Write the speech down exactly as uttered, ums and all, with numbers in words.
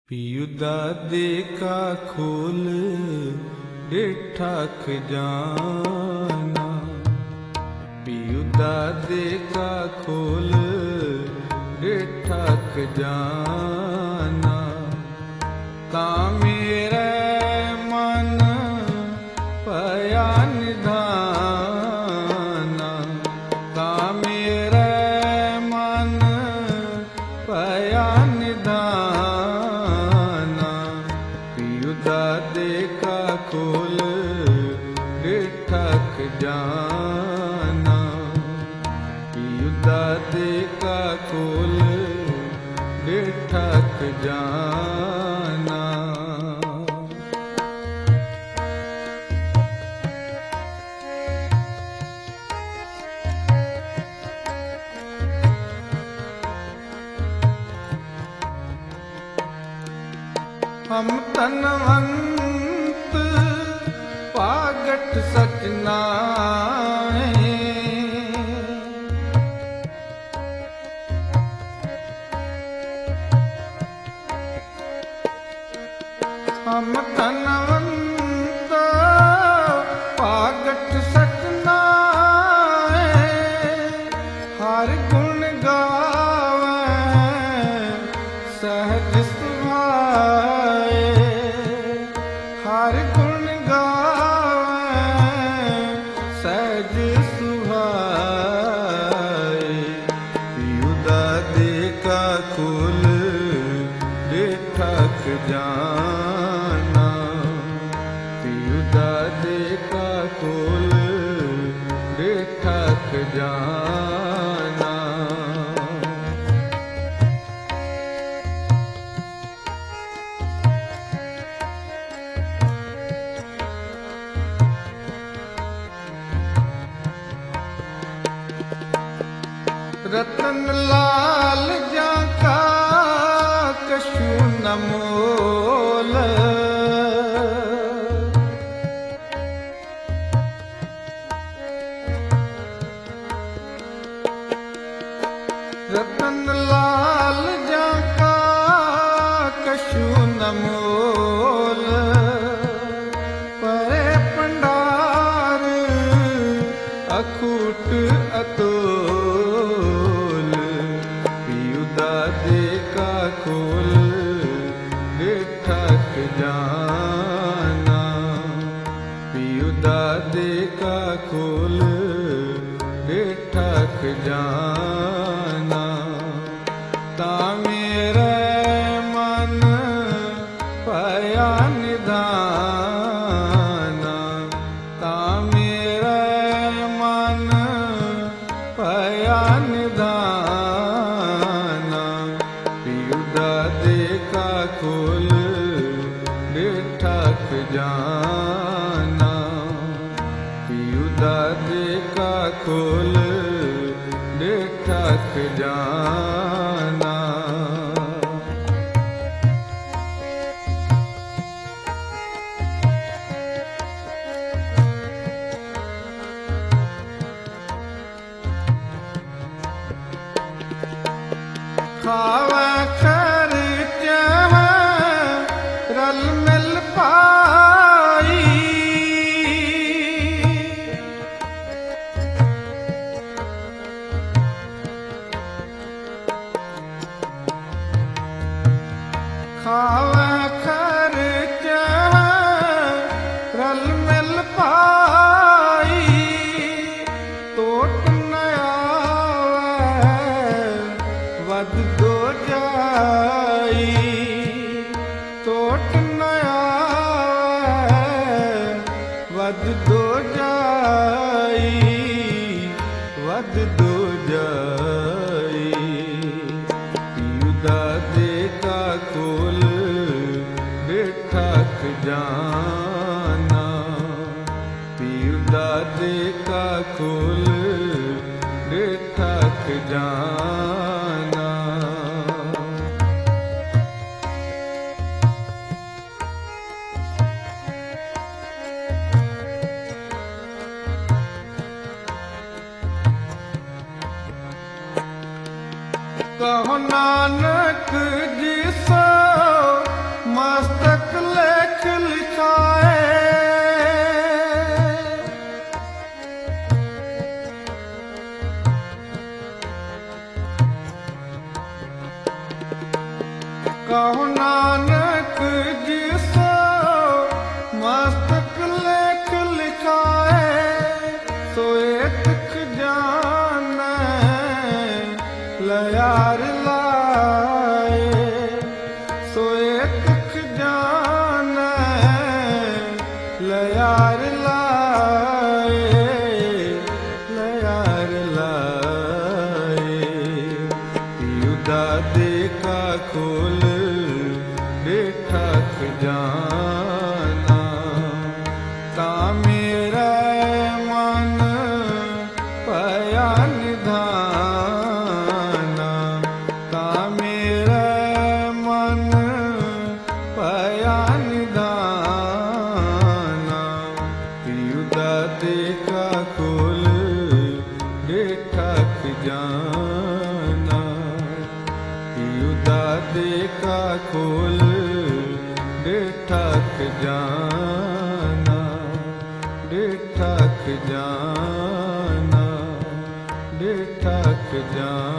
PU दादे का खोल डिठा खजाना, पीयू दादे का खोल डिठा खजाना। तां मेरे मन पया निधाना, तां मेरे मन पया निधाना। पीयू दादे का खोल डिठा खजाना, पीयू दादे का खोल डिठा खजाना। हम तनवंत पागट सचनाए, हम तनवंत पागट सचनाए। हर गुण गावे सहज सुभाए, हर गुण गावे सहज सुभाए। पीयू दादे का खोल डिठा खजाना, पीयू दादे का खोल डिठा खजाना। रतन लाल जाका कछु न मोल, रतन लाल जाका कछु न मोल। परे पंडार अखूट अतोल, पीयू दादे का खोल डिठा खजाना, पीयू दादे का खोल डिठा खजाना। तां मेरे मन पया निधाना, तां मेरे मन पया निधाना। पीयू दादे का खोल डिठा खजाना, पीयू दादे का खोल डिठा खजाना। खावे खर्च रल मिल पाई, खावे खर्च रल मिल पाई। तोट न आवे वध दो जाई, तोट न आवे वध दो जाई, वध दो जाई। पीयू दादे का खोल डिठा खजाना, पीयू दादे का खोल डिठा खजाना। कहो नानक जिसो कहो नानक जिसो मस्तक लेख लिखाए, सोए तिख जानै लयार लाए। सोए तिख जानै लयार लाए, लयार लाए। पियो दादे का खोल बेठा खजाना, ता मेरा मन पाया निधाना। ता मेरा मन पाया निधाना, पियो दादे का खोल बेठा खजाना। पियो दादे का खोल बेठा खजाना, बेठा खजाना, बेठा खजाना।